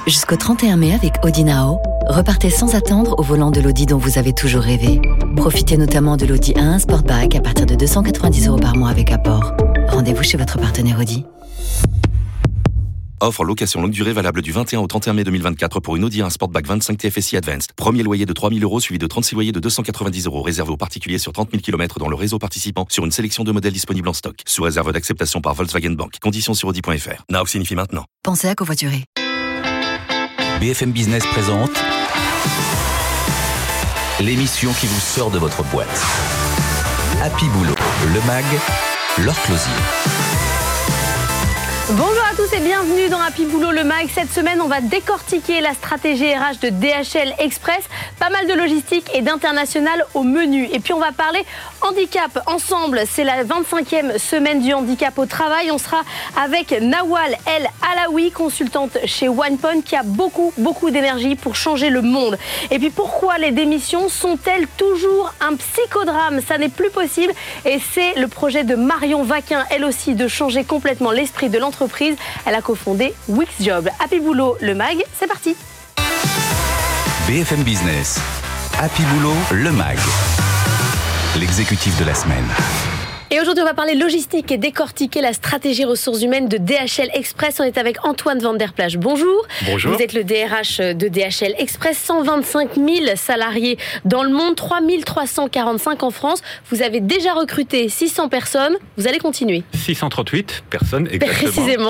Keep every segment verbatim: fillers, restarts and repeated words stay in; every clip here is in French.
Jusqu'au trente et un mai avec Audi Now, repartez sans attendre au volant de l'Audi dont vous avez toujours rêvé. Profitez notamment de l'Audi A un Sportback à partir de deux cent quatre-vingt-dix euros par mois avec apport. Rendez-vous chez votre partenaire Audi. Offre location longue durée valable du vingt et un au trente et un mai deux mille vingt-quatre pour une Audi A un Sportback vingt-cinq T F S I Advanced. Premier loyer de trois mille euros suivi de trente-six loyers de deux cent quatre-vingt-dix euros réservé aux particuliers sur trente mille kilomètres dans le réseau participant sur une sélection de modèles disponibles en stock. Sous réserve d'acceptation par Volkswagen Bank. Conditions sur audi point f r. Now signifie maintenant. Pensez à covoiturer. B F M Business présente l'émission qui vous sort de votre boîte. Happy Boulot, le mag, Laure Closier. Bonjour à tous et bienvenue dans Happy Boulot le Mag. Cette semaine, on va décortiquer la stratégie R H de D H L Express. Pas mal de logistique et d'international au menu. Et puis on va parler handicap ensemble. C'est la vingt-cinquième semaine du handicap au travail. On sera avec Nawal El Alaoui, consultante chez OnePoint, qui a beaucoup, beaucoup d'énergie pour changer le monde. Et puis pourquoi les démissions sont-elles toujours un psychodrame? Ça n'est plus possible. Et c'est le projet de Marion Vaquin, elle aussi, de changer complètement l'esprit de l'entreprise. Entreprise. Elle a cofondé Wixjob. Happy Boulot, le mag, c'est parti. B F M Business, Happy Boulot, le mag, l'exécutif de la semaine. Et aujourd'hui, on va parler logistique et décortiquer la stratégie ressources humaines de D H L Express. On est avec Antoine Van Der Plage. Bonjour. Bonjour. Vous êtes le D R H de D H L Express. cent vingt-cinq mille salariés dans le monde, trois mille trois cent quarante-cinq en France. Vous avez déjà recruté six cents personnes. Vous allez continuer. six cent trente-huit personnes, exactement. Précisément.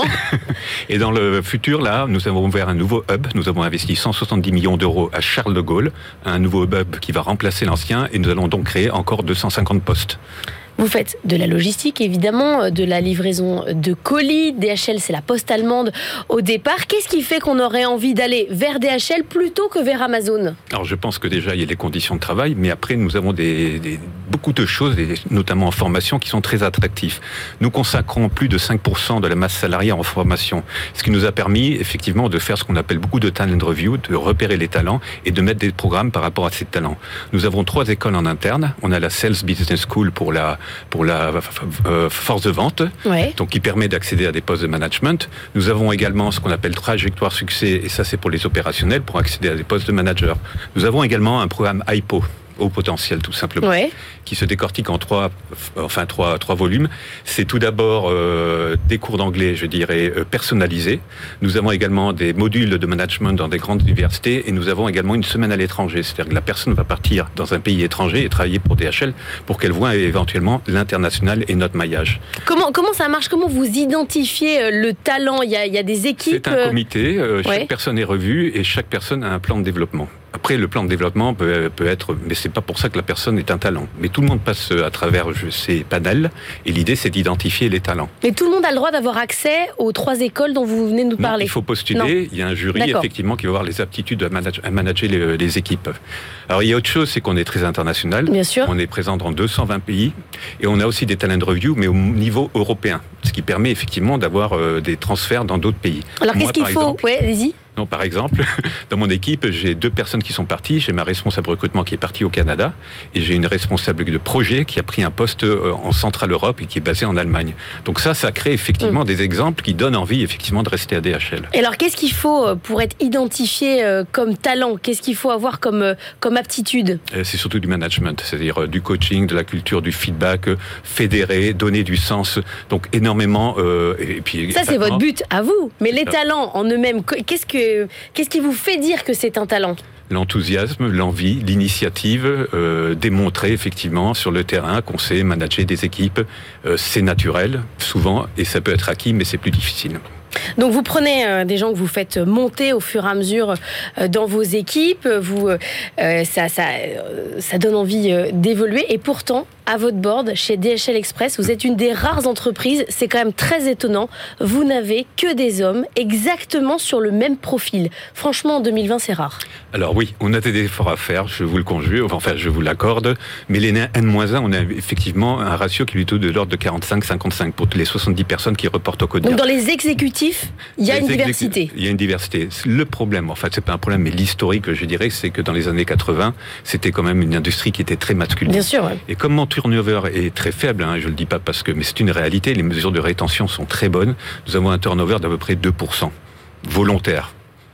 Et dans le futur, là, nous avons ouvert un nouveau hub. Nous avons investi cent soixante-dix millions d'euros à Charles de Gaulle. Un nouveau hub qui va remplacer l'ancien. Et nous allons donc créer encore deux cent cinquante postes. Vous faites de la logistique, évidemment, de la livraison de colis. D H L, c'est la poste allemande au départ. Qu'est-ce qui fait qu'on aurait envie d'aller vers D H L plutôt que vers Amazon? Alors, je pense que déjà, il y a les conditions de travail, mais après, nous avons des, des, beaucoup de choses, notamment en formation, qui sont très attractives. Nous consacrons plus de cinq pour cent de la masse salariée en formation, ce qui nous a permis, effectivement, de faire ce qu'on appelle beaucoup de talent review, de repérer les talents et de mettre des programmes par rapport à ces talents. Nous avons trois écoles en interne. On a la Sales Business School pour la pour la euh, force de vente, ouais. Donc qui permet d'accéder à des postes de management. Nous avons également ce qu'on appelle trajectoire succès, et ça c'est pour les opérationnels, pour accéder à des postes de manager. Nous avons également un programme I P O, au potentiel tout simplement, ouais. Qui se décortique en trois, enfin trois, trois volumes. C'est tout d'abord euh, des cours d'anglais, je dirais, euh, personnalisés. Nous avons également des modules de management dans des grandes universités, et nous avons également une semaine à l'étranger. C'est-à-dire que la personne va partir dans un pays étranger et travailler pour D H L pour qu'elle voit éventuellement l'international et notre maillage. Comment, comment ça marche? Comment vous identifiez le talent? Il y a, il y a des équipes? C'est un comité, euh, chaque ouais. personne est revue et chaque personne a un plan de développement. Après, le plan de développement peut, peut être, mais c'est pas pour ça que la personne est un talent. Mais tout le monde passe à travers ces panels, et l'idée, c'est d'identifier les talents. Mais tout le monde a le droit d'avoir accès aux trois écoles dont vous venez de nous parler? Non, il faut postuler. Non. Il y a un jury, D'accord. effectivement, qui va avoir les aptitudes à manager, à manager les, les équipes. Alors, il y a autre chose, c'est qu'on est très international. Bien sûr. On est présent dans deux cent vingt pays, et on a aussi des talent review, mais au niveau européen, ce qui permet effectivement d'avoir euh, des transferts dans d'autres pays. Alors, Moi, qu'est-ce qu'il faut exemple, Ouais, allez-y. Non, par exemple, dans mon équipe, j'ai deux personnes qui sont parties. J'ai ma responsable recrutement qui est partie au Canada, et j'ai une responsable de projet qui a pris un poste en Centrale Europe et qui est basée en Allemagne. Donc ça, ça crée effectivement mmh. des exemples qui donnent envie effectivement de rester à D H L. Et alors, qu'est-ce qu'il faut pour être identifié comme talent? Qu'est-ce qu'il faut avoir comme, comme aptitude? C'est surtout du management, c'est-à-dire du coaching, de la culture, du feedback, fédérer, donner du sens. Donc énormément. Euh, et puis, ça, c'est votre but à vous. Mais les talents en eux-mêmes, qu'est-ce que Qu'est-ce qui vous fait dire que c'est un talent? L'enthousiasme, l'envie, l'initiative, euh, démontrer effectivement sur le terrain qu'on sait manager des équipes, euh, c'est naturel souvent, et ça peut être acquis, mais c'est plus difficile. Donc vous prenez euh, des gens que vous faites monter au fur et à mesure euh, dans vos équipes, vous, euh, ça, ça, euh, ça donne envie euh, d'évoluer, et pourtant, à votre board, chez D H L Express, vous êtes une des rares entreprises, c'est quand même très étonnant, vous n'avez que des hommes exactement sur le même profil. Franchement, en deux mille vingt, c'est rare. Alors oui, on a des efforts à faire, je vous le conjure, enfin je vous l'accorde, mais les N moins un, on a effectivement un ratio qui est plutôt de l'ordre de quarante-cinq à cinquante-cinq pour les soixante-dix personnes qui reportent au quotidien. Donc dans les exécutifs, il y a les une exécu- diversité. Il y a une diversité. Le problème, en fait, c'est pas un problème, mais l'historique, je dirais, c'est que dans les années quatre-vingts, c'était quand même une industrie qui était très masculine. Bien sûr, ouais. Et comme mon turnover est très faible, hein, je le dis pas parce que, mais c'est une réalité, les mesures de rétention sont très bonnes. Nous avons un turnover d'à peu près deux pour cent volontaire.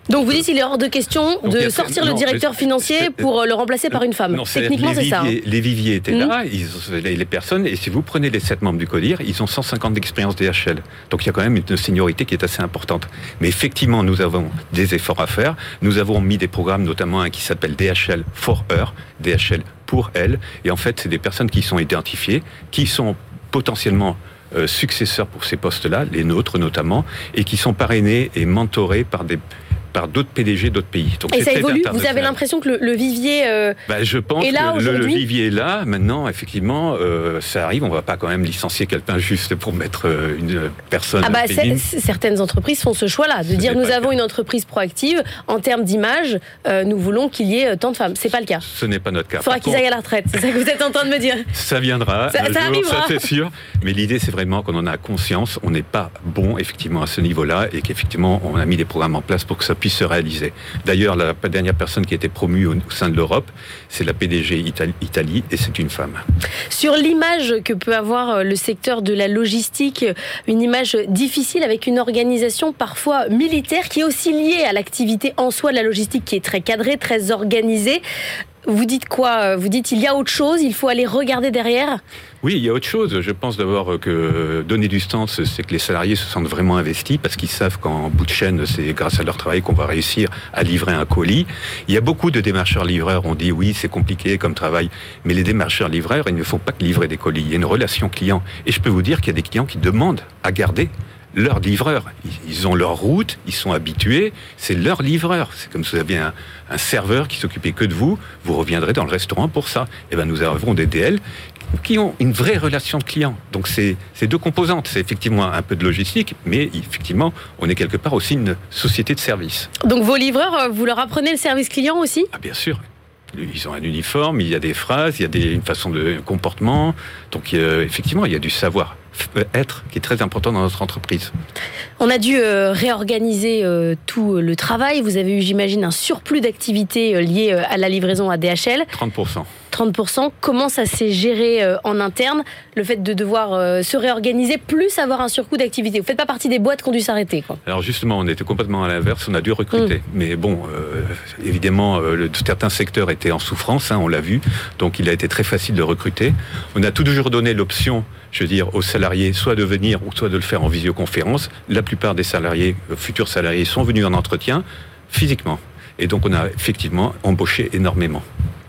Donc vous dites qu'il est hors de question Donc, de a, sortir non, le directeur financier pour le remplacer par une femme. Non, Techniquement, les c'est ça. Viviers, Hein. Les viviers étaient mmh. là, ils, les, les personnes, et si vous prenez les sept membres du CODIR, ils ont cent cinquante d'expérience D H L. Donc il y a quand même une seniorité qui est assez importante. Mais effectivement, nous avons des efforts à faire. Nous avons mis des programmes, notamment un qui s'appelle D H L for Her, D H L pour elle. Et en fait, c'est des personnes qui sont identifiées, qui sont potentiellement euh, successeurs pour ces postes-là, les nôtres notamment, et qui sont parrainés et mentorés par des par d'autres P D G d'autres pays. Donc, et ça évolue. Vous avez l'impression que le, le vivier euh, bah, je pense est là que le, le aujourd'hui. vivier est là. Maintenant, effectivement, euh, ça arrive. On ne va pas quand même licencier quelqu'un juste pour mettre euh, une personne. Ah bah, c'est, certaines entreprises font ce choix-là, de ce dire nous avons une entreprise proactive en termes d'image. Euh, nous voulons qu'il y ait tant de femmes. C'est pas le cas. Ce n'est pas notre cas. Il faudra qu'ils aillent à la retraite. C'est ça que vous êtes en train de me dire. Ça viendra. Ça, ça jour, arrivera. Ça, c'est sûr. Mais l'idée, c'est vraiment qu'on en a conscience. On n'est pas bon effectivement à ce niveau-là et qu'effectivement, on a mis des programmes en place pour que ça puisse se réaliser. D'ailleurs, la dernière personne qui a été promue au sein de l'Europe, c'est la P D G Italie, Italie et c'est une femme. Sur l'image que peut avoir le secteur de la logistique, une image difficile avec une organisation parfois militaire qui est aussi liée à l'activité en soi de la logistique qui est très cadrée, très organisée. Vous dites quoi ? Vous dites il y a autre chose, il faut aller regarder derrière ? Oui, il y a autre chose. Je pense d'abord que donner du sens, c'est que les salariés se sentent vraiment investis parce qu'ils savent qu'en bout de chaîne, c'est grâce à leur travail qu'on va réussir à livrer un colis. Il y a beaucoup de démarcheurs-livreurs. On dit oui, c'est compliqué comme travail. Mais les démarcheurs-livreurs, ils ne font pas que livrer des colis. Il y a une relation client. Et je peux vous dire qu'il y a des clients qui demandent à garder leur livreur. Ils ont leur route, ils sont habitués, c'est leur livreur. C'est comme si vous aviez un, un serveur qui s'occupait que de vous, vous reviendrez dans le restaurant pour ça. Et ben nous avons des D L qui ont une vraie relation de client. Donc c'est, c'est deux composantes. C'est effectivement un peu de logistique, mais effectivement, on est quelque part aussi une société de service. Donc vos livreurs, vous leur apprenez le service client aussi ? Ah bien sûr. Ils ont un uniforme, il y a des phrases, il y a des, une façon de comportement. Donc euh, effectivement, il y a du savoir être qui est très important dans notre entreprise. On a dû euh, réorganiser euh, tout le travail. Vous avez eu, j'imagine, un surplus d'activités euh, liées euh, à la livraison à D H L. trente pour cent. trente pour cent. Comment ça s'est géré euh, en interne, le fait de devoir euh, se réorganiser, plus avoir un surcoût d'activité ? Vous ne faites pas partie des boîtes qui ont dû s'arrêter, quoi. Alors justement, on était complètement à l'inverse, on a dû recruter. Mmh. Mais bon, euh, évidemment, euh, le, certains secteurs étaient en souffrance, hein, on l'a vu. Donc il a été très facile de recruter. On a toujours donné l'option, je veux dire, aux salariés, soit de venir ou soit de le faire en visioconférence. La plupart des salariés, euh, futurs salariés, sont venus en entretien physiquement. Et donc on a effectivement embauché énormément.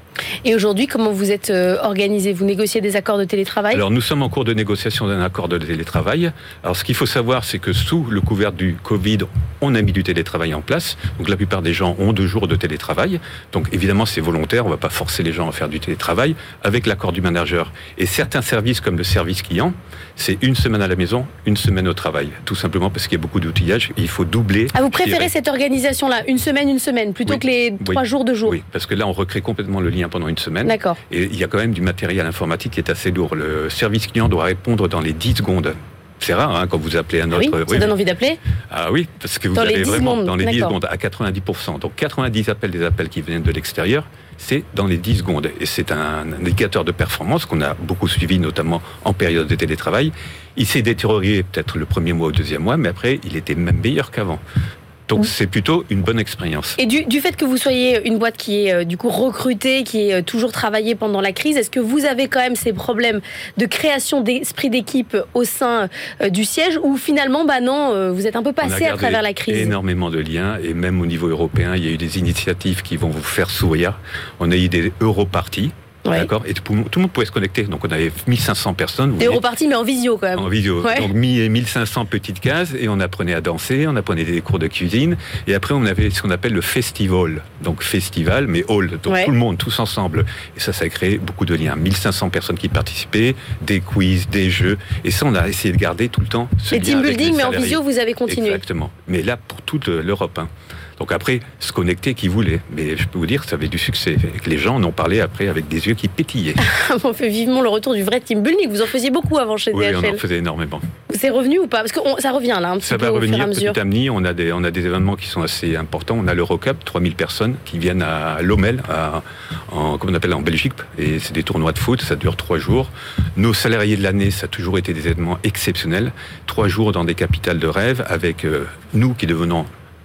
Et aujourd'hui, comment vous êtes euh, organisé ? Vous négociez des accords de télétravail ? Alors nous sommes en cours de négociation d'un accord de télétravail. Alors ce qu'il faut savoir, c'est que sous le couvert du Covid, on a mis du télétravail en place. Donc la plupart des gens ont deux jours de télétravail. Donc évidemment c'est volontaire, on ne va pas forcer les gens à faire du télétravail avec l'accord du manager. Et certains services comme le service client, c'est une semaine à la maison, une semaine au travail. Tout simplement parce qu'il y a beaucoup d'outillage et il faut doubler. Ah, vous préférez cette organisation-là, une semaine, une semaine, plutôt oui. que les trois oui. jours, deux jours ? Oui, parce que là on recrée complètement le lien pendant une semaine. D'accord. Et il y a quand même du matériel informatique qui est assez lourd. Le service client doit répondre dans les dix secondes. C'est rare hein, quand vous appelez un autre. Ah oui, ça oui. donne envie d'appeler ? Ah oui, parce que vous dans avez vraiment secondes. dans les D'accord. dix secondes à quatre-vingt-dix pour cent. Donc quatre-vingt-dix appels des appels qui viennent de l'extérieur, c'est dans les dix secondes. Et c'est un indicateur de performance qu'on a beaucoup suivi, notamment en période de télétravail. Il s'est détérioré peut-être le premier mois ou le deuxième mois, mais après, il était même meilleur qu'avant. Donc c'est plutôt une bonne expérience. Et du, du fait que vous soyez une boîte qui est euh, du coup recrutée, qui est euh, toujours travaillée pendant la crise, est-ce que vous avez quand même ces problèmes de création d'esprit d'équipe au sein euh, du siège, ou finalement, bah non, euh, vous êtes un peu passé à travers la crise ? Énormément de liens, et même au niveau européen, il y a eu des initiatives qui vont vous faire sourire. On a eu des Europarties. Ouais. D'accord. Et tout, tout le monde pouvait se connecter. Donc on avait mille cinq cents personnes. Des Europarties, mais en visio quand même. En visio. Ouais. Donc mille cinq cents petites cases et on apprenait à danser, on apprenait des cours de cuisine. Et après on avait ce qu'on appelle le festival. Donc festival, mais hall. Donc ouais. tout le monde, tous ensemble. Et ça, ça a créé beaucoup de liens. mille cinq cents personnes qui participaient, des quiz, des jeux. Et ça, on a essayé de garder tout le temps ce lien. Les team building, mais en salariés. visio, vous avez continué. Exactement. Mais là, pour toute l'Europe. Hein. Donc après, se connecter qui voulait. Mais je peux vous dire que ça avait du succès. Et que les gens en ont parlé après avec des yeux qui pétillaient. On fait vivement le retour du vrai team building. Vous en faisiez beaucoup avant chez oui, D H L. Oui, on en faisait énormément. C'est revenu ou pas ? Parce que on, ça revient là un petit ça peu va au revenir fur et à mesure. Petit à petit. On a des, on a des événements qui sont assez importants. On a l'Eurocup, trois mille personnes qui viennent à Lommel, à, en, comment on appelle, en Belgique. Et c'est des tournois de foot, ça dure trois jours. Nos salariés de l'année, ça a toujours été des événements exceptionnels. Trois jours dans des capitales de rêve avec euh, nous qui devenons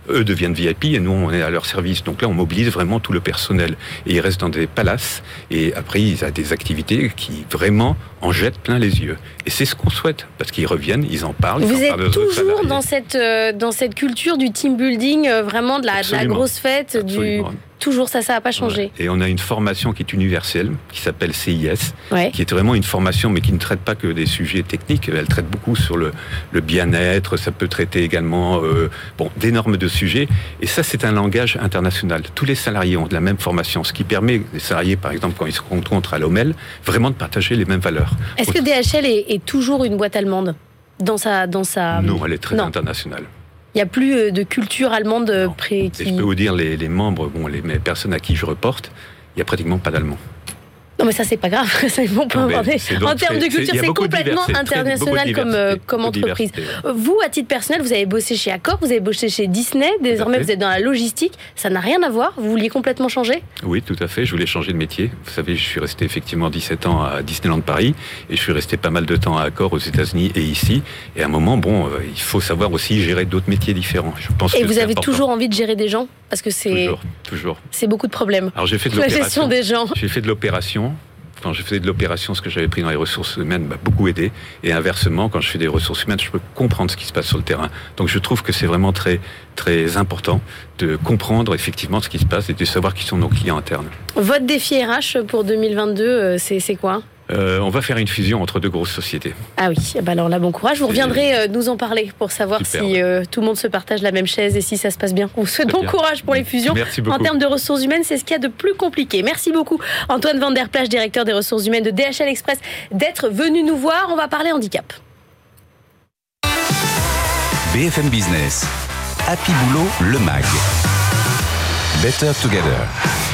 eux deviennent V I P et nous, on est à leur service. Donc là, on mobilise vraiment tout le personnel. Et ils restent dans des palaces et après, ils ont des activités qui vraiment en jettent plein les yeux. Et c'est ce qu'on souhaite, parce qu'ils reviennent, ils en parlent. Vous ils en êtes parlent toujours dans cette, euh, dans cette culture du team building, euh, vraiment de la, de la grosse fête, Absolument. du... Toujours, ça, ça n'a pas changé. Ouais. Et on a une formation qui est universelle, qui s'appelle C I S, ouais. qui est vraiment une formation, mais qui ne traite pas que des sujets techniques. Elle traite beaucoup sur le, le bien-être. Ça peut traiter également euh, bon, d'énormes de sujets. Et ça, c'est un langage international. Tous les salariés ont la même formation, ce qui permet les salariés, par exemple, quand ils se rencontrent à l'O M E L, vraiment de partager les mêmes valeurs. Est-ce que D H L est, est toujours une boîte allemande dans sa, dans sa... Non, elle est très non. internationale. Il n'y a plus de culture allemande Non. pré... qui... Et je peux vous dire, les, les membres, bon, les, les personnes à qui je reporte, il n'y a pratiquement pas d'allemand. Non, mais ça, c'est pas grave. Ça, ils vont pas Non, aborder. En termes de culture, c'est, c'est complètement international comme, euh, comme entreprise. Vous, à titre personnel, vous avez bossé chez Accor, vous avez bossé chez Disney. Désormais, vous êtes dans la logistique. Ça n'a rien à voir. Vous vouliez complètement changer ? Oui, tout à fait. Je voulais changer de métier. Vous savez, je suis resté effectivement dix-sept ans à Disneyland Paris et je suis resté pas mal de temps à Accor aux États-Unis et ici. Et à un moment, bon, euh, il faut savoir aussi gérer d'autres métiers différents. Je pense et que vous c'est avez important. toujours envie de gérer des gens ? Parce que c'est... Toujours, toujours. C'est beaucoup de problèmes. Alors, j'ai fait de la l'opération. gestion des gens. J'ai fait de l'opération. Quand je faisais de l'opération, ce que j'avais pris dans les ressources humaines m'a beaucoup aidé. Et inversement, quand je fais des ressources humaines, je peux comprendre ce qui se passe sur le terrain. Donc je trouve que c'est vraiment très, très important de comprendre effectivement ce qui se passe et de savoir qui sont nos clients internes. Votre défi R H pour deux mille vingt-deux, c'est, c'est quoi ? Euh, on va faire une fusion entre deux grosses sociétés. Ah oui, bah alors là, bon courage. Vous reviendrez euh, nous en parler pour savoir Super, si euh, tout le monde se partage la même chaise et si ça se passe bien. On vous souhaite bon bien. courage pour les fusions. Merci beaucoup. En termes de ressources humaines, c'est ce qu'il y a de plus compliqué. Merci beaucoup, Antoine Van Der Plage, directeur des ressources humaines de D H L Express, d'être venu nous voir. On va parler handicap. B F M Business, Happy Boulot, le M A G. Better Together.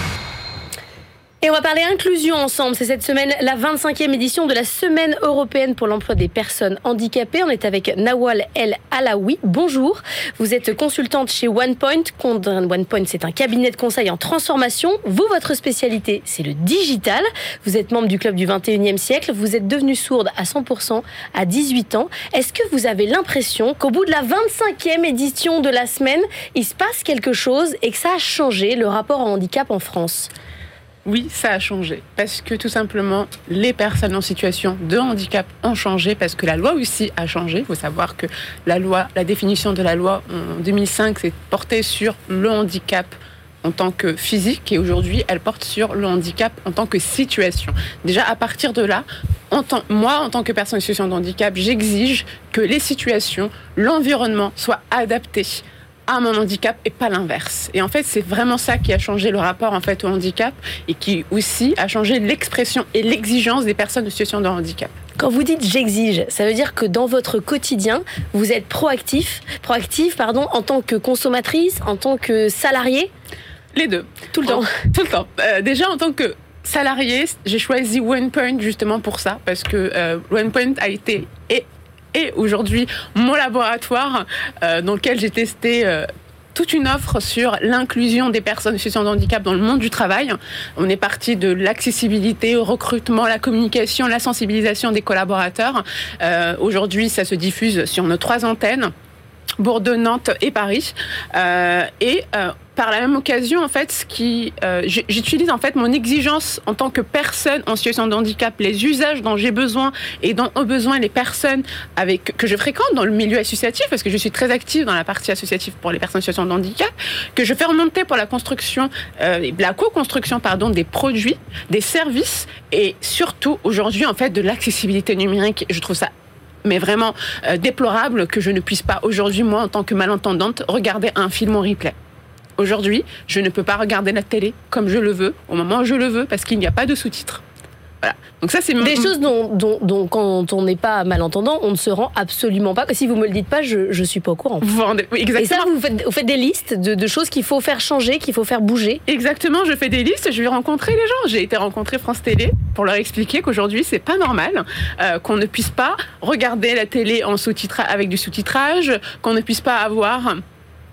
Et on va parler inclusion ensemble. C'est cette semaine la vingt-cinquième édition de la Semaine européenne pour l'emploi des personnes handicapées. On est avec Nawal El Alaoui. Bonjour. Vous êtes consultante chez OnePoint. OnePoint, c'est un cabinet de conseil en transformation. Vous, votre spécialité, c'est le digital. Vous êtes membre du club du vingt et unième siècle. Vous êtes devenue sourde à cent pour cent à dix-huit ans. Est-ce que vous avez l'impression qu'au bout de la vingt-cinquième édition de la semaine, il se passe quelque chose et que ça a changé le rapport au handicap en France ? Oui, ça a changé, parce que tout simplement, les personnes en situation de handicap ont changé, parce que la loi aussi a changé. Il faut savoir que la loi, la définition de la loi en deux mille cinq, c'est portée sur le handicap en tant que physique, et aujourd'hui, elle porte sur le handicap en tant que situation. Déjà, à partir de là, en tant, moi, en tant que personne en situation de handicap, j'exige que les situations, l'environnement soient adaptés à mon handicap et pas l'inverse. Et en fait, c'est vraiment ça qui a changé le rapport en fait au handicap et qui aussi a changé l'expression et l'exigence des personnes en situation de handicap. Quand vous dites j'exige, ça veut dire que dans votre quotidien, vous êtes proactif, proactif pardon, en tant que consommatrice, en tant que salarié ? Les deux. Tout le temps. En, tout le temps. Euh, déjà en tant que salarié, j'ai choisi OnePoint justement pour ça, parce que euh, OnePoint a été et Et aujourd'hui, mon laboratoire euh, dans lequel j'ai testé euh, toute une offre sur l'inclusion des personnes en situation de handicap dans le monde du travail. On est parti de l'accessibilité au recrutement, la communication, la sensibilisation des collaborateurs. Euh, aujourd'hui, ça se diffuse sur nos trois antennes, Bordeaux, Nantes et Paris. Euh, et euh, par la même occasion, en fait, ce qui, euh, j'utilise en fait mon exigence en tant que personne en situation de handicap, les usages dont j'ai besoin et dont ont besoin les personnes avec que je fréquente dans le milieu associatif, parce que je suis très active dans la partie associative pour les personnes en situation de handicap, que je fais remonter pour la construction, euh, la co-construction, pardon, des produits, des services et surtout aujourd'hui en fait de l'accessibilité numérique. Je trouve ça mais vraiment euh, déplorable que je ne puisse pas aujourd'hui, moi, en tant que malentendante, regarder un film en replay. Aujourd'hui, je ne peux pas regarder la télé comme je le veux, au moment où je le veux, parce qu'il n'y a pas de sous-titres. Voilà. Donc ça, c'est des choses dont, dont, dont quand on n'est pas malentendant, on ne se rend absolument pas. Si vous me le dites pas, je je suis pas au courant. Vous rendez, oui, exactement. Et ça, vous faites, vous faites des listes de, de choses qu'il faut faire changer, qu'il faut faire bouger. Exactement, je fais des listes. Je vais rencontrer les gens. J'ai été rencontrer France Télé pour leur expliquer qu'aujourd'hui c'est pas normal, euh, qu'on ne puisse pas regarder la télé en sous-titrage avec du sous-titrage, qu'on ne puisse pas avoir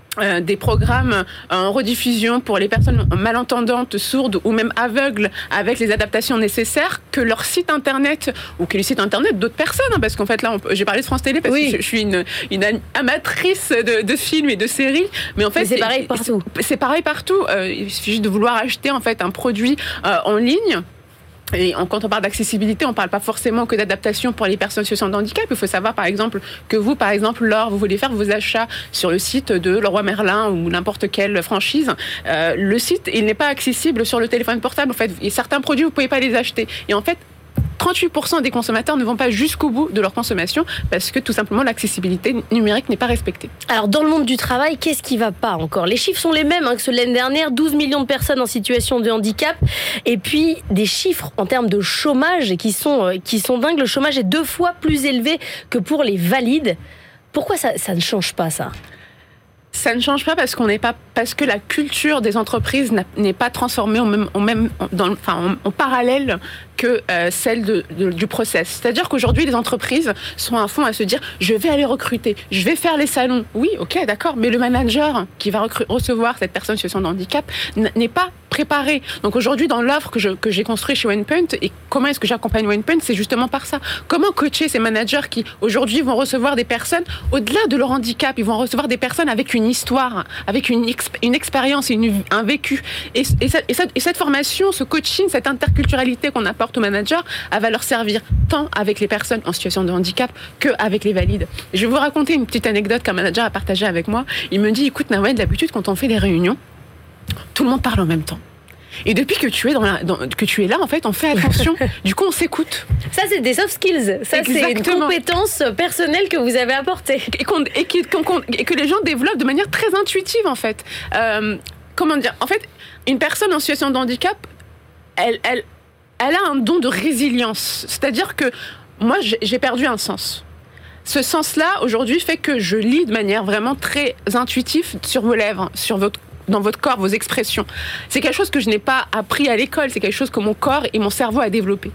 Euh, des programmes euh, en rediffusion pour les personnes malentendantes, sourdes ou même aveugles avec les adaptations nécessaires que leur site internet ou que les sites internet d'autres personnes, hein, parce qu'en fait là on peut, j'ai parlé de France Télé parce oui. que je, je suis une, une amatrice de, de films et de séries, mais en fait mais c'est, c'est pareil partout. C'est, c'est pareil partout. Euh, il suffit juste de vouloir acheter en fait un produit euh, en ligne. Et quand on parle d'accessibilité, on ne parle pas forcément que d'adaptation pour les personnes situation de handicap. Il faut savoir, par exemple, que vous, par exemple, Laure, vous voulez faire vos achats sur le site de Leroy Merlin ou n'importe quelle franchise. Euh, le site, il n'est pas accessible sur le téléphone portable. En fait, et certains produits, vous ne pouvez pas les acheter. Et en fait, trente-huit pour cent des consommateurs ne vont pas jusqu'au bout de leur consommation parce que tout simplement l'accessibilité numérique n'est pas respectée. Alors dans le monde du travail, qu'est-ce qui ne va pas encore ? Les chiffres sont les mêmes hein, que ceux de l'année dernière, douze millions de personnes en situation de handicap et puis des chiffres en termes de chômage qui sont, euh, qui sont dingues. Le chômage est deux fois plus élevé que pour les valides. Pourquoi ça, ça ne change pas ça ? Ça ne change pas parce qu'on n'est pas parce que la culture des entreprises n'est pas transformée en même, en même dans, enfin, en, en parallèle que euh, celle de, de, du process. C'est-à-dire qu'aujourd'hui, les entreprises sont à fond à se dire je vais aller recruter, je vais faire les salons. Oui, ok, d'accord, mais le manager qui va recru- recevoir cette personne en situation de handicap n- n'est pas préparé. Donc aujourd'hui, dans l'offre que, je, que j'ai construite chez OnePoint, et comment est-ce que j'accompagne OnePoint, c'est justement par ça. Comment coacher ces managers qui aujourd'hui vont recevoir des personnes au-delà de leur handicap, ils vont recevoir des personnes avec une histoire, avec une, exp- une expérience, une, un vécu. Et, et, cette, et, cette, et cette formation, ce coaching, cette interculturalité qu'on apporte aux managers, elle va leur servir tant avec les personnes en situation de handicap qu'avec les valides. Je vais vous raconter une petite anecdote qu'un manager a partagée avec moi. Il me dit, écoute Naouane, d'habitude quand on fait des réunions, tout le monde parle en même temps. Et depuis que tu es dans la, dans, que tu es là, en fait, on fait attention. Du coup, on s'écoute. Ça, c'est des soft skills. Ça, Exactement. C'est une compétence personnelle que vous avez apportée. Et, qu'on, et, qui, qu'on, et que les gens développent de manière très intuitive, en fait. Euh, comment dire ? En fait, une personne en situation de handicap, elle, elle, elle a un don de résilience. C'est-à-dire que moi, j'ai perdu un sens. Ce sens-là, aujourd'hui, fait que je lis de manière vraiment très intuitive sur vos lèvres, sur votre dans votre corps, vos expressions. C'est quelque chose que je n'ai pas appris à l'école, c'est quelque chose que mon corps et mon cerveau a développé.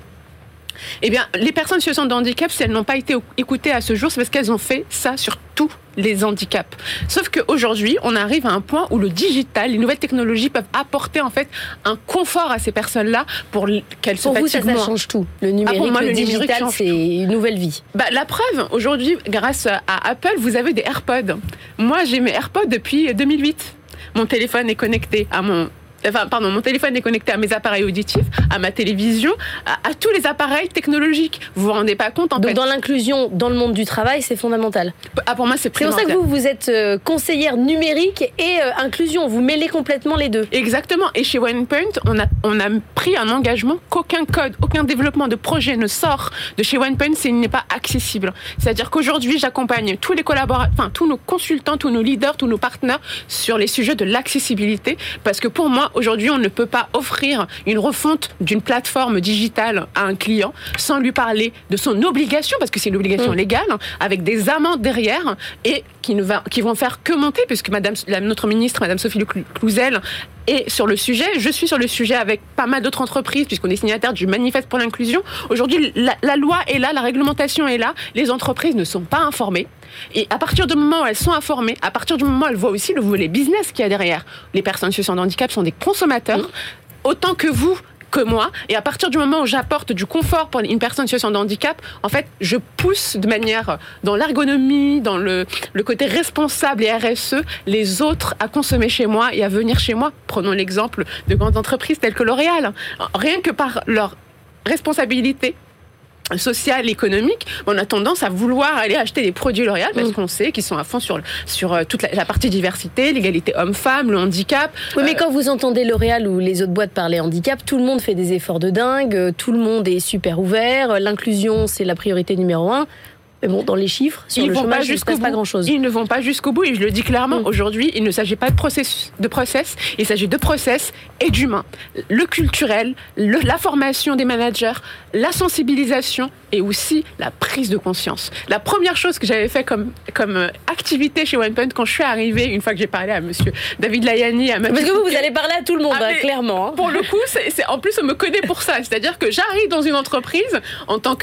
Eh bien, les personnes en situation de handicap, si elles n'ont pas été écoutées à ce jour, c'est parce qu'elles ont fait ça sur tous les handicaps. Sauf qu'aujourd'hui, on arrive à un point où le digital, les nouvelles technologies peuvent apporter en fait un confort à ces personnes-là pour qu'elles se fatiguent moins. Pour vous, ça, ça change tout. Le numérique, ah, pour moi, le, le digital, c'est une nouvelle vie. Bah, la preuve, aujourd'hui, grâce à Apple, vous avez des AirPods. Moi, j'ai mes AirPods depuis deux mille huit. Mon téléphone est connecté à mon... Enfin, pardon, mon téléphone est connecté à mes appareils auditifs, à ma télévision, à, à tous les appareils technologiques. Vous vous rendez pas compte, en Donc, fait. dans l'inclusion dans le monde du travail, c'est fondamental. Ah, pour moi, c'est primordial. C'est pour ça que vous, vous êtes euh, conseillère numérique et euh, inclusion. Vous mêlez complètement les deux. Exactement. Et chez OnePoint, on a, on a pris un engagement qu'aucun code, aucun développement de projet ne sort de chez OnePoint s'il n'est pas accessible. C'est-à-dire qu'aujourd'hui, j'accompagne tous les collaborateurs, enfin, tous nos consultants, tous nos leaders, tous nos partenaires sur les sujets de l'accessibilité. Parce que pour moi, aujourd'hui, on ne peut pas offrir une refonte d'une plateforme digitale à un client sans lui parler de son obligation, parce que c'est une obligation mmh. légale, avec des amendes derrière et qui ne va, qui vont faire que monter, puisque Madame, la, notre ministre, Madame Sophie Cluzel, est sur le sujet. Je suis sur le sujet avec pas mal d'autres entreprises, puisqu'on est signataire du manifeste pour l'inclusion. Aujourd'hui, la, la loi est là, la réglementation est là. Les entreprises ne sont pas informées. Et à partir du moment où elles sont informées, à partir du moment où elles voient aussi le volet business qu'il y a derrière, les personnes en situation de handicap sont des consommateurs, mmh. autant que vous, que moi. Et à partir du moment où j'apporte du confort pour une personne en situation de handicap, en fait, je pousse de manière, dans l'ergonomie, dans le, le côté responsable et R S E, les autres à consommer chez moi et à venir chez moi. Prenons l'exemple de grandes entreprises telles que L'Oréal. Rien que par leur responsabilité sociale, économique, on a tendance à vouloir aller acheter des produits L'Oréal parce mmh. qu'on sait qu'ils sont à fond sur, sur toute la, la partie diversité, l'égalité homme-femme, le handicap. Oui, mais euh... quand vous entendez L'Oréal ou les autres boîtes parler handicap, tout le monde fait des efforts de dingue, tout le monde est super ouvert, l'inclusion, c'est la priorité numéro un. Mais bon, dans les chiffres, sur ils le chômage, il ne se passe pas grand-chose. Ils ne vont pas jusqu'au bout, et je le dis clairement. Mmh. Aujourd'hui, il ne s'agit pas de process, de process, il s'agit de process et d'humain. Le culturel, le, la formation des managers, la sensibilisation et aussi la prise de conscience. La première chose que j'avais fait comme, comme activité chez OnePoint quand je suis arrivée, une fois que j'ai parlé à monsieur David Layani, à Parce que vous, vous allez parler à tout le monde, ah, hein, clairement. Hein. Pour le coup, c'est, c'est, en plus, on me connaît pour ça. C'est-à-dire que j'arrive dans une entreprise en tant que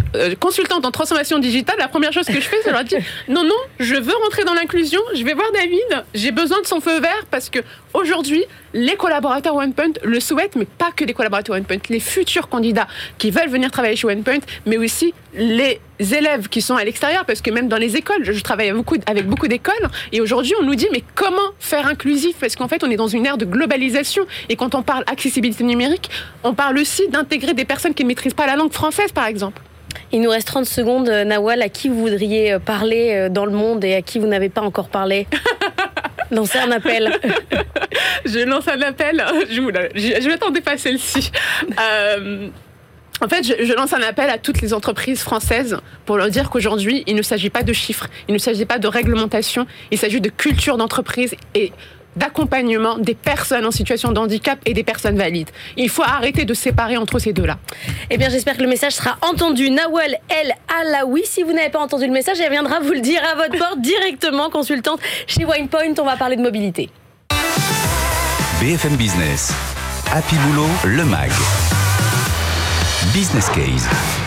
euh, consultante en transformation digitale, la première chose que je fais, c'est leur dire non, non, je veux rentrer dans l'inclusion, je vais voir David, j'ai besoin de son feu vert parce que aujourd'hui, les collaborateurs OnePoint le souhaitent, mais pas que les collaborateurs OnePoint, les futurs candidats qui veulent venir travailler chez OnePoint, mais aussi les élèves qui sont à l'extérieur, parce que même dans les écoles, je travaille avec beaucoup, avec beaucoup d'écoles, et aujourd'hui on nous dit mais comment faire inclusif, parce qu'en fait on est dans une ère de globalisation, et quand on parle accessibilité numérique, on parle aussi d'intégrer des personnes qui ne maîtrisent pas la langue française par exemple. Il nous reste trente secondes, Nawal, à qui vous voudriez parler dans le monde et à qui vous n'avez pas encore parlé? Lancez un appel. Je lance un appel. Je, je, je m'attendais pas à celle-ci. Euh, en fait, je, je lance un appel à toutes les entreprises françaises pour leur dire qu'aujourd'hui, il ne s'agit pas de chiffres, il ne s'agit pas de réglementation, il s'agit de culture d'entreprise et d'accompagnement des personnes en situation de handicap et des personnes valides. Il faut arrêter de séparer entre ces deux-là. Eh bien, j'espère que le message sera entendu. Nawal El Alaoui, si vous n'avez pas entendu le message, elle viendra vous le dire à votre porte directement, consultante chez OnePoint. On va parler de mobilité. B F M Business, Happy Boulot, le mag. Business Case.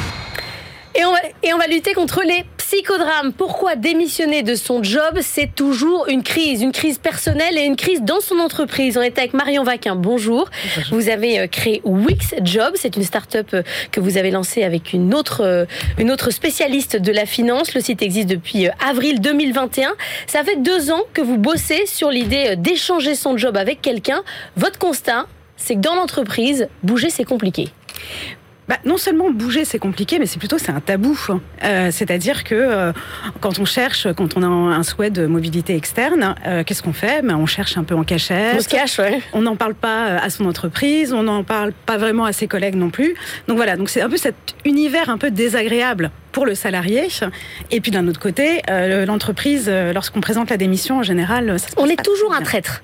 Et on, va, et on va lutter contre les psychodrames. Pourquoi démissionner de son job, c'est toujours une crise, une crise personnelle et une crise dans son entreprise. On est avec Marion Vaquin. Bonjour. Bonjour. Vous avez créé Wix Job. C'est une start-up que vous avez lancée avec une autre, une autre spécialiste de la finance. Le site existe depuis avril deux mille vingt et un. Ça fait deux ans que vous bossez sur l'idée d'échanger son job avec quelqu'un. Votre constat, c'est que dans l'entreprise, bouger, c'est compliqué. Bah, non seulement bouger c'est compliqué, mais c'est plutôt c'est un tabou. Euh, c'est-à-dire que euh, quand on cherche, quand on a un souhait de mobilité externe, euh, qu'est-ce qu'on fait ? bah, On cherche un peu en cachette. On se cache, ouais. On n'en parle pas à son entreprise, on n'en parle pas vraiment à ses collègues non plus. Donc voilà, donc c'est un peu cet univers un peu désagréable pour le salarié. Et puis d'un autre côté, euh, l'entreprise, lorsqu'on présente la démission, en général, ça se passe on est pas toujours bien. un traître.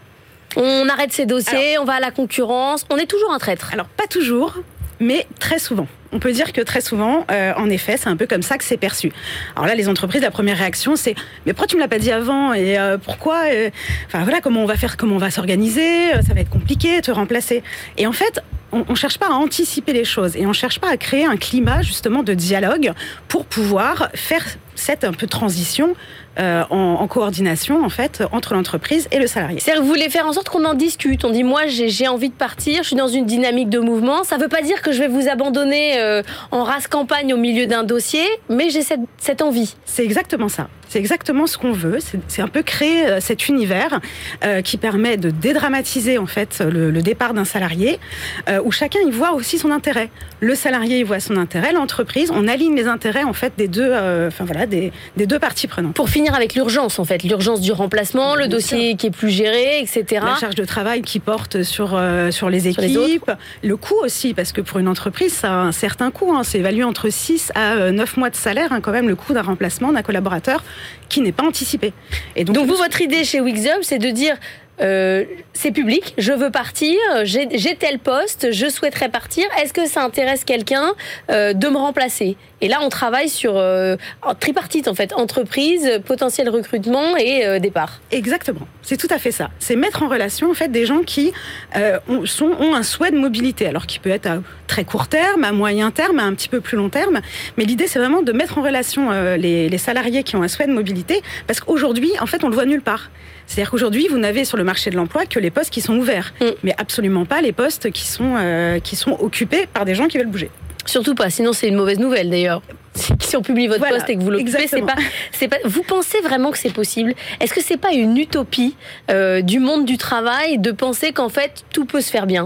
On arrête ses dossiers, alors, on va à la concurrence. On est toujours un traître. Alors pas toujours. Mais très souvent. On peut dire que très souvent, euh, en effet, c'est un peu comme ça que c'est perçu. Alors là, les entreprises, la première réaction, c'est « Mais pourquoi tu me l'as pas dit avant ? Et euh, pourquoi euh, Enfin voilà, comment on va faire, comment on va s'organiser ? Ça va être compliqué, te remplacer. » Et en fait, on ne cherche pas à anticiper les choses et on ne cherche pas à créer un climat justement de dialogue pour pouvoir faire cette un peu transition euh, en, en coordination en fait entre l'entreprise et le salarié. C'est-à-dire que vous voulez faire en sorte qu'on en discute. On dit moi j'ai, j'ai envie de partir, je suis dans une dynamique de mouvement. Ça ne veut pas dire que je vais vous abandonner euh, en race campagne au milieu d'un dossier, mais j'ai cette, cette envie. C'est exactement ça. C'est exactement ce qu'on veut. C'est, c'est un peu créer euh, cet univers euh, qui permet de dédramatiser en fait le, le départ d'un salarié, euh, où chacun y voit aussi son intérêt. Le salarié y voit son intérêt, l'entreprise, on aligne les intérêts en fait des deux, euh, enfin voilà, des, des deux parties prenantes. Pour finir avec l'urgence en fait, l'urgence du remplacement, le dossier qui est plus géré, et cetera. La charge de travail qui porte sur euh, sur les équipes, sur les le coût aussi, parce que pour une entreprise, ça a un certain coût. Hein, c'est évalué entre six à neuf mois de salaire, hein, quand même, le coût d'un remplacement d'un collaborateur qui n'est pas anticipé. Et donc, donc vous, votre idée chez Wix Job, c'est de dire euh, c'est public, je veux partir, j'ai, j'ai tel poste, je souhaiterais partir, est-ce que ça intéresse quelqu'un euh, de me remplacer ? Et là, on travaille sur euh, tripartite, en fait, entreprise, potentiel recrutement et euh, départ. Exactement, c'est tout à fait ça. C'est mettre en relation, en fait, des gens qui euh, ont, sont, ont un souhait de mobilité, alors qui peut être à très court terme, à moyen terme, à un petit peu plus long terme. Mais l'idée, c'est vraiment de mettre en relation euh, les, les salariés qui ont un souhait de mobilité, parce qu'aujourd'hui, en fait, on le voit nulle part. C'est-à-dire qu'aujourd'hui, vous n'avez sur le marché de l'emploi que les postes qui sont ouverts, mmh. mais absolument pas les postes qui sont, euh, qui sont occupés par des gens qui veulent bouger. Surtout pas, sinon c'est une mauvaise nouvelle d'ailleurs. Si on publie votre voilà, poste et que vous l'occupez, c'est pas, c'est pas. Vous pensez vraiment que c'est possible ? Est-ce que c'est pas une utopie euh, du monde du travail de penser qu'en fait tout peut se faire bien ?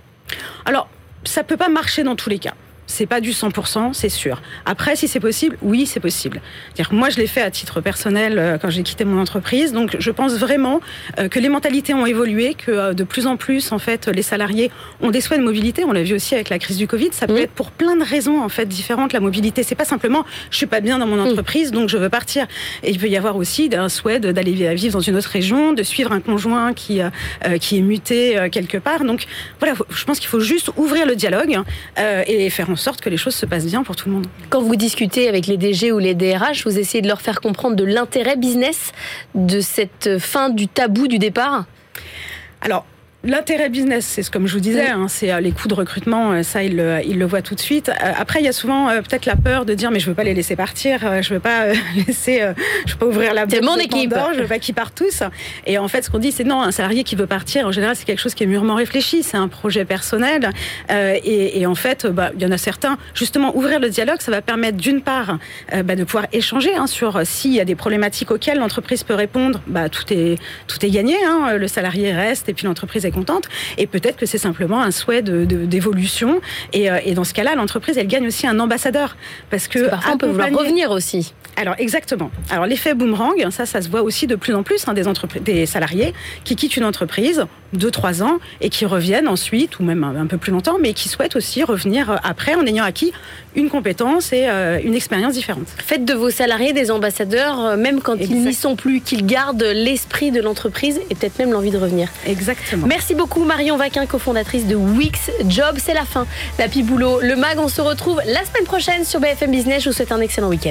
Alors, ça peut pas marcher dans tous les cas. C'est pas du cent pour cent, c'est sûr. Après, si c'est possible, oui, c'est possible. C'est-à-dire que moi, je l'ai fait à titre personnel euh, quand j'ai quitté mon entreprise. Donc, je pense vraiment euh, que les mentalités ont évolué, que euh, de plus en plus, en fait, les salariés ont des souhaits de mobilité. On l'a vu aussi avec la crise du Covid. Ça peut mmh. être pour plein de raisons, en fait, différentes. La mobilité, c'est pas simplement je suis pas bien dans mon entreprise, mmh. donc je veux partir. Et il peut y avoir aussi un souhait d'aller vivre dans une autre région, de suivre un conjoint qui euh, qui est muté euh, quelque part. Donc, voilà, je pense qu'il faut juste ouvrir le dialogue euh, et faire en sorte que les choses se passent bien pour tout le monde. Quand vous discutez avec les D G ou les D R H, vous essayez de leur faire comprendre de l'intérêt business de cette fin du tabou du départ ? Alors, L'intérêt business, c'est ce, comme je vous disais, hein, c'est euh, les coûts de recrutement, ça ils le, ils le voient tout de suite. Euh, après, il y a souvent euh, peut-être la peur de dire mais je veux pas les laisser partir, euh, je veux pas euh, laisser, euh, je veux pas ouvrir la boîte. C'est mon équipe. Pandore, je veux pas qu'ils partent tous. Et en fait, ce qu'on dit, c'est non, un salarié qui veut partir, en général, c'est quelque chose qui est mûrement réfléchi, c'est un projet personnel. Euh, et, et en fait, bah, il y en a certains. Justement, ouvrir le dialogue, ça va permettre d'une part euh, bah, de pouvoir échanger hein, sur euh, s'il y a des problématiques auxquelles l'entreprise peut répondre. Bah, tout est tout est gagné. Hein, le salarié reste et puis l'entreprise est contente. Et peut-être que c'est simplement un souhait de, de, d'évolution. Et, euh, et dans ce cas-là, l'entreprise, elle gagne aussi un ambassadeur. Parce que, parce que parfois, on peut vouloir revenir aussi. Alors, exactement. Alors, l'effet boomerang, ça, ça se voit aussi de plus en plus, hein, des, entreprises, des salariés qui quittent une entreprise deux, trois ans et qui reviennent ensuite, ou même un, un peu plus longtemps, mais qui souhaitent aussi revenir après en ayant acquis une compétence et euh, une expérience différente. Faites de vos salariés des ambassadeurs, même quand exact. Ils n'y sont plus, qu'ils gardent l'esprit de l'entreprise et peut-être même l'envie de revenir. Exactement. Merci beaucoup Marion Vaquin, cofondatrice de Wix Job. C'est la fin d'Happy Boulot, le mag. On se retrouve la semaine prochaine sur B F M Business. Je vous souhaite un excellent week-end.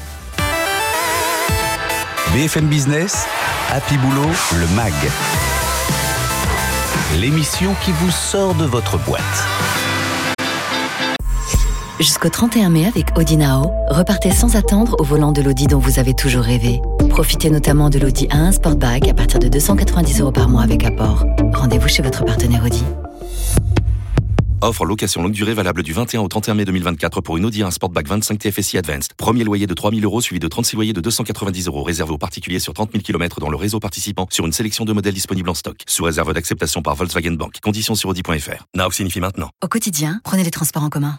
B F M Business, Happy Boulot, le mag. L'émission qui vous sort de votre boîte. Jusqu'au trente et un mai avec Audi Now, repartez sans attendre au volant de l'Audi dont vous avez toujours rêvé. Profitez notamment de l'Audi A un Sportback à partir de deux cent quatre-vingt-dix euros par mois avec apport. Rendez-vous chez votre partenaire Audi. Offre location longue durée valable du vingt et un au trente et un mai deux mille vingt-quatre pour une Audi A un Sportback vingt-cinq T F S I Advanced. Premier loyer de trois mille euros suivi de trente-six loyers de deux cent quatre-vingt-dix euros réservé aux particuliers sur trente mille kilomètres dans le réseau participant sur une sélection de modèles disponibles en stock. Sous réserve d'acceptation par Volkswagen Bank. Conditions sur Audi point F R. Now signifie maintenant. Au quotidien, prenez les transports en commun.